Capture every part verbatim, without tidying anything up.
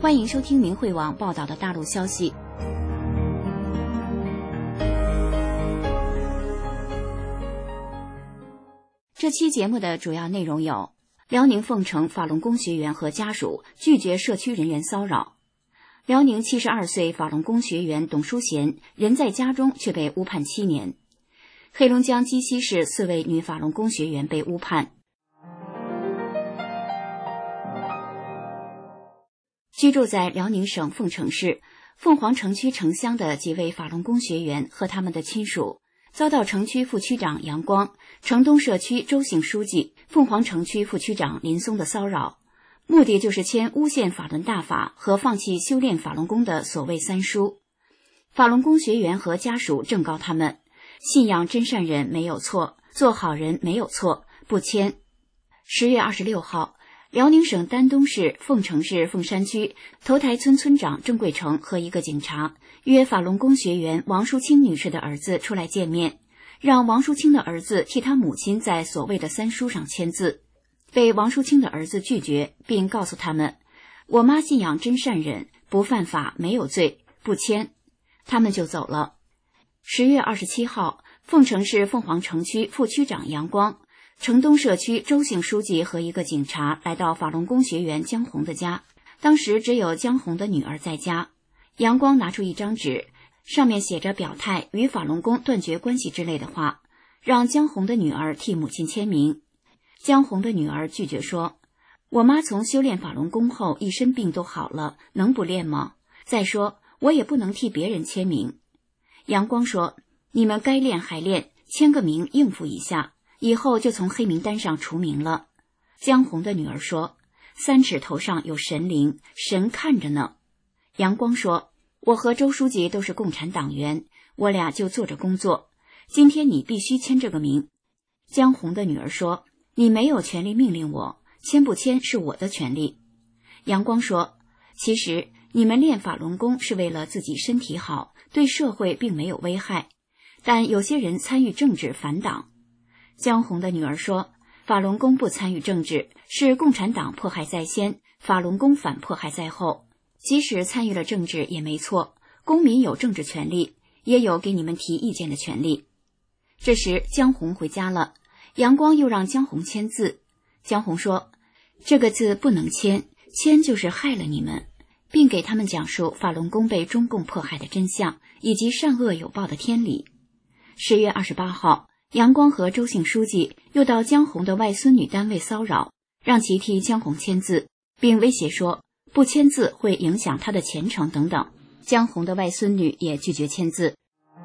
欢迎收听明慧网报道的大陆消息。这期节目的主要内容有：辽宁凤城法轮功学员和家属拒绝社区人员骚扰；辽宁七十二岁法轮功学员董淑贤人在家中却被误判七年；黑龙江鸡西市四位女法轮功学员被误判。居住在辽宁省凤城市凤凰城区城乡的几位法轮功学员和他们的亲属遭到城区副区长杨光、城东社区周姓书记、凤凰城区副区长林松的骚扰，目的就是签诬陷法轮大法和放弃修炼法轮功的所谓三书。法轮功学员和家属正告他们，信仰真善忍没有错，做好人没有错，不签。十月二十六号，辽宁省丹东市凤城市凤山区头台村村长郑贵成和一个警察约法轮功学员王淑清女士的儿子出来见面，让王淑清的儿子替他母亲在所谓的三书上签字。被王淑清的儿子拒绝，并告诉他们，我妈信仰真善忍，不犯法，没有罪，不签。他们就走了。十月二十七号，凤城市凤凰城区副区长杨光、城东社区周姓书记和一个警察来到法轮功学员江红的家，当时只有江红的女儿在家。杨光拿出一张纸，上面写着表态与法轮功断绝关系之类的话，让江红的女儿替母亲签名。江红的女儿拒绝说，我妈从修炼法轮功后一身病都好了，能不练吗？再说我也不能替别人签名。杨光说，你们该练还练，签个名应付一下，以后就从黑名单上除名了。江红的女儿说，三尺头上有神灵，神看着呢。杨光说，我和周书记都是共产党员，我俩就做着工作，今天你必须签这个名。江红的女儿说，你没有权利命令我，签不签是我的权利。杨光说，其实你们练法轮功是为了自己身体好，对社会并没有危害，但有些人参与政治反党。江红的女儿说，法轮功不参与政治，是共产党迫害在先，法轮功反迫害在后。即使参与了政治也没错，公民有政治权利，也有给你们提意见的权利。这时江红回家了，杨光又让江红签字。江红说，这个字不能签，签就是害了你们，并给他们讲述法轮功被中共迫害的真相，以及善恶有报的天理。十月二十八号，杨光和周姓书记又到江红的外孙女单位骚扰，让其替江红签字，并威胁说不签字会影响他的前程等等。江红的外孙女也拒绝签字。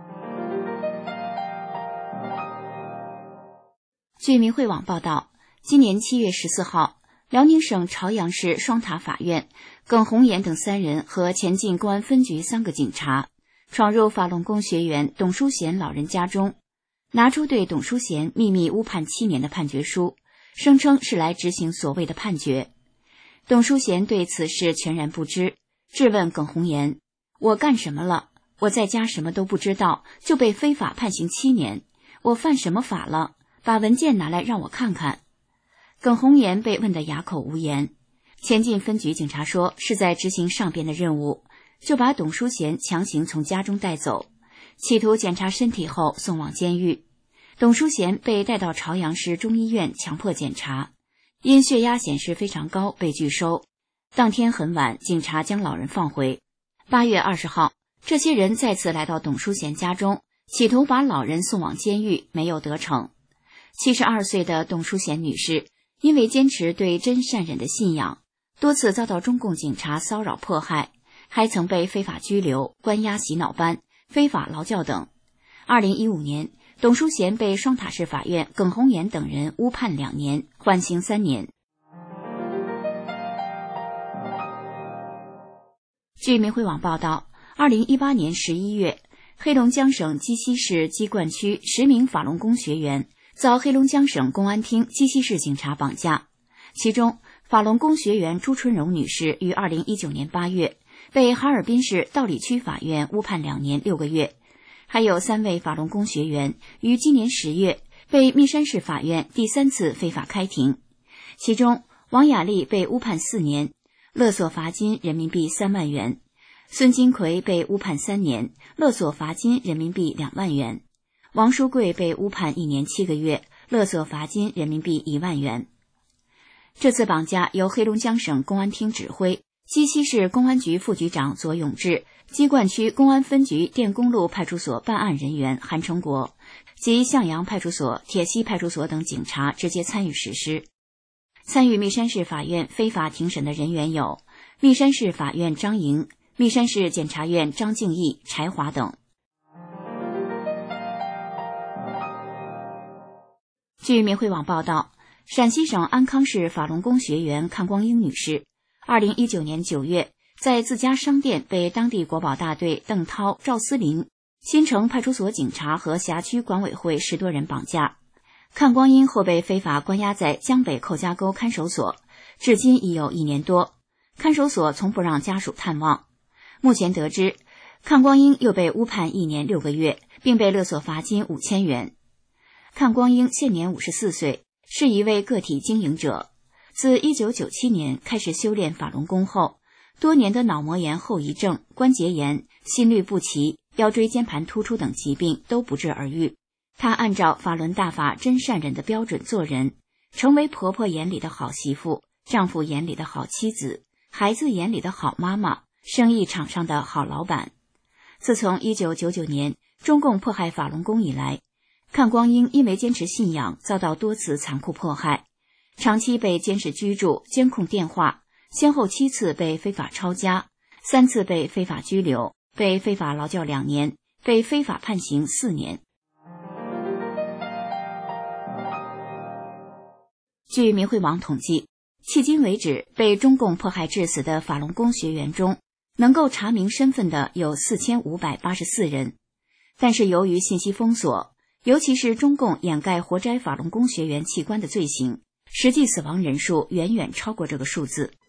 据明慧网报道，今年七月十四号，辽宁省朝阳市双塔法院，耿红岩等三人和前进公安分局三个警察闯入法轮功学员董淑贤老人家中，拿出对董淑贤秘密误判七年的判决书，声称是来执行所谓的判决。董淑贤对此事全然不知，质问耿红岩，我干什么了？我在家什么都不知道，就被非法判刑七年，我犯什么法了？把文件拿来让我看看。耿红岩被问得哑口无言。前进分局警察说是在执行上边的任务，就把董淑贤强行从家中带走，企图检查身体后送往监狱。董淑贤被带到朝阳市中医院强迫检查，因血压显示非常高被拒收。当天很晚，警察将老人放回。八月二十号，这些人再次来到董淑贤家中，企图把老人送往监狱，没有得逞。七十二岁的董淑贤女士因为坚持对真善忍的信仰，多次遭到中共警察骚扰迫害，还曾被非法拘留、关押洗脑班、非法劳教等。二零一五年，董淑贤被双塔市法院耿红岩等人误判两年，缓刑三年。据明慧网报道，二零一八年十一月，黑龙江省鸡西市鸡冠区十名法轮功学员遭黑龙江省公安厅鸡西市警察绑架，其中法轮功学员朱春荣女士于二零一九年八月被哈尔滨市道里区法院误判两年六个月，还有三位法轮功学员于今年十月被密山市法院第三次非法开庭，其中王雅丽被误判四年， 勒索罚金人民币三万元；孙金奎被误判三年，勒索罚金人民币两万元；王书贵被误判一年七个月，勒索罚金人民币一万元。这次绑架由黑龙江省公安厅指挥，鸡西市公安局副局长左永志、鸡冠区公安分局电公路派出所办案人员韩成国及向阳派出所、铁西派出所等警察直接参与实施。参与密山市法院非法庭审的人员有密山市法院张莹、密山市检察院张敬义、柴华等。据民汇网报道，陕西省安康市法轮功学员阚光英女士，二零一九年九月，在自家商店被当地国保大队邓涛、赵思林、新城派出所警察和辖区管委会十多人绑架。阚光英后被非法关押在江北寇家沟看守所，至今已有一年多，看守所从不让家属探望。目前得知，阚光英又被误判一年六个月，并被勒索罚金五千元。阚光英现年五十四岁，是一位个体经营者。自一九九七年开始修炼法轮功后，多年的脑膜炎后遗症、关节炎、心律不齐、腰椎间盘突出等疾病都不治而愈。她按照法轮大法真善忍的标准做人，成为婆婆眼里的好媳妇，丈夫眼里的好妻子，孩子眼里的好妈妈，生意场上的好老板。自从一九九九年中共迫害法轮功以来，阚光英因为坚持信仰遭到多次残酷迫害，长期被监视居住、监控电话，先后七次被非法抄家，三次被非法拘留，被非法劳教两年，被非法判刑四年。据民汇网统计，迄今为止被中共迫害致死的法轮功学员中，能够查明身份的有四千五百八十四人，但是由于信息封锁，尤其是中共掩盖活摘法轮功学员器官的罪行，实际死亡人数远远超过这个数字。